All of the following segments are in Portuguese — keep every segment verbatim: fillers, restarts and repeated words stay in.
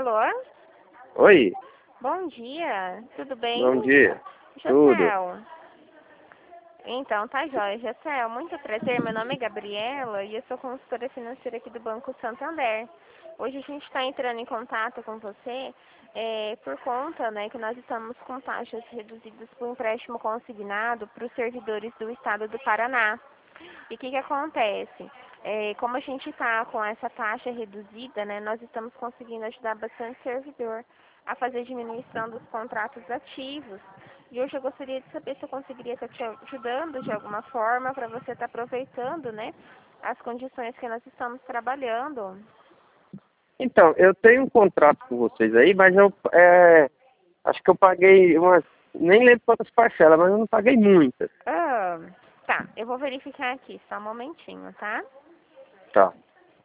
Alô? Oi, Bom dia, tudo bem? bom dia. Tudo. Jocel. Então, tá jóia. Jocel, muito prazer. Meu nome é Gabriela e eu sou consultora financeira aqui do Banco Santander. Hoje a gente está entrando em contato com você é, por conta, né, que nós estamos com taxas reduzidas por empréstimo consignado para os servidores do estado do Paraná. E o que que acontece? É, como a gente está com essa taxa reduzida, né, nós estamos conseguindo ajudar bastante servidor a fazer a diminuição dos contratos ativos. E hoje eu gostaria de saber se eu conseguiria estar te ajudando de alguma forma para você estar aproveitando, né, as condições que nós estamos trabalhando. Então, eu tenho um contrato com vocês aí, mas eu é, acho que eu paguei umas, nem lembro quantas parcelas, mas eu não paguei muitas. Ah, tá, eu vou verificar aqui, só um momentinho, tá? Tá.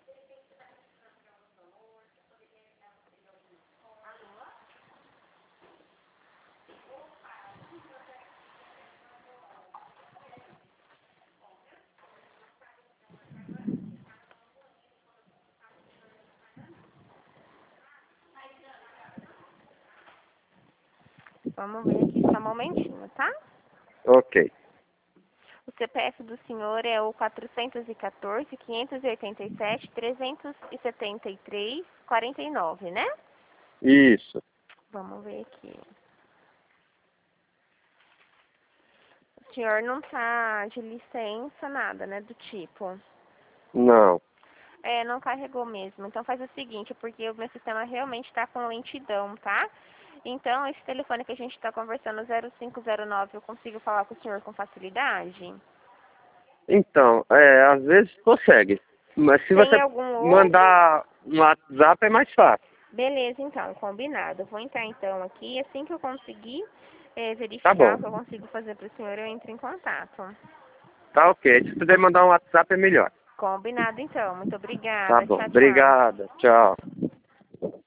Vamos ver aqui, só um momentinho, tá? Ok. O C P F do senhor é o quatrocentos e quatorze, quinhentos e oitenta e sete, trezentos e setenta e três, quarenta e nove, né? Isso. Vamos ver aqui. O senhor não tá de licença, nada, né, do tipo. Não. É, não carregou mesmo. Então faz o seguinte, porque o meu sistema realmente está com lentidão, tá? Então, esse telefone que a gente está conversando, zero cinco zero nove, eu consigo falar com o senhor com facilidade? Então, é, às vezes consegue. Mas se Tem você algum outro? mandar um WhatsApp é mais fácil. Beleza, então, combinado. Eu vou entrar então aqui, assim que eu conseguir é, Tá verificar bom. o que eu consigo fazer para o senhor, eu entro em contato. Tá ok. Se puder mandar um WhatsApp é melhor. Combinado então. Muito Tá obrigada. bom. Tchau, tchau. Obrigada. Tchau.